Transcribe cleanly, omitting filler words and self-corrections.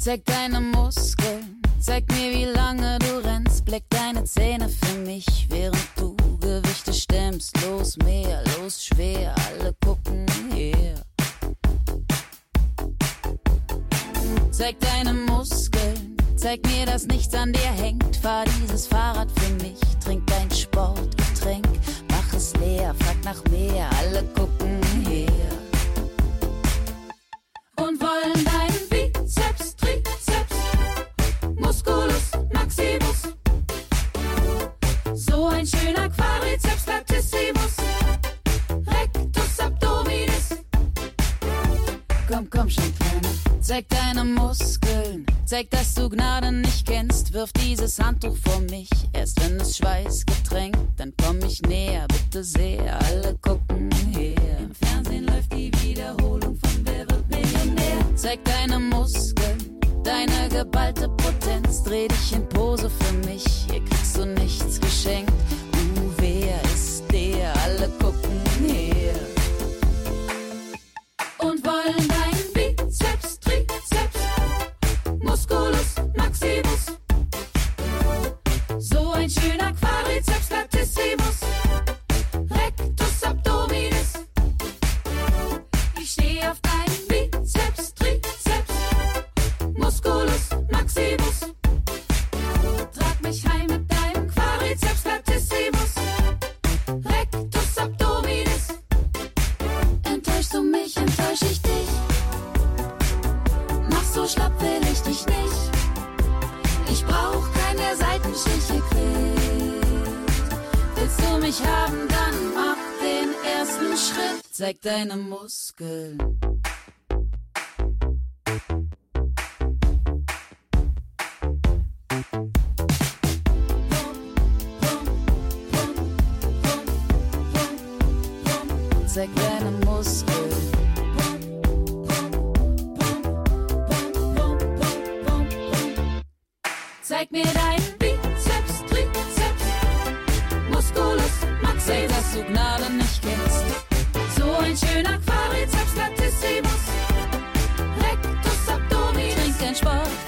Zeig deine Muskeln, zeig mir, wie lange du rennst. Blick deine Zähne für mich, während du Gewichte stemmst. Los mehr, los schwer, alle gucken her. Zeig deine Muskeln, zeig mir, dass nichts an dir hängt. Fahr dieses Fahrrad für mich, trink dein Sportgetränk. Mach es leer, frag nach mehr, alle gucken her. Und wollen deinen Bizeps, Trizeps, Musculus Maximus. So ein schöner Quadriceps latissimus, Rectus abdominis. Komm schon, Kleiner, zeig deine Muskeln, zeig, dass du Gnade nicht kennst. Wirf dieses Handtuch vor mich, erst wenn es Schweiß getränkt. Dann komm ich näher, bitte sehr, alle gucken her. Im Fernsehen läuft die Wiederholung von Wer wird Millionär. Zeig deine Muskeln, deine geballte Potenz. Dreh dich in Pose für mich, hier kriegst du nichts geschenkt. Wer ist der? Alle gucken her. Und wollen deinen Bizeps, Trizeps, Musculus Maximus. So ein schöner Quadriceps latissimus, Rectus abdominis. Ich steh auf deinen Bizeps, Trizeps, Musculus Maximus. Trag mich heim mit deinem Quadriceps latissimus, Rectus abdominis. Enttäuschst du mich, enttäusch ich dich. Mach so schlapp, will ich dich nicht. Ich brauch keine Seitenstiche kriegt. Willst du mich haben, dann mach den ersten Schritt. Zeig deine Muskeln. Zeig deine Muskeln. Zeig mir deinen Bizeps, Trizeps, Musculus Maximus. Zeig, dass du Gnade nicht kennst. So ein schöner Quadriceps latissimus, Rectus abdominis. Trink dein Sport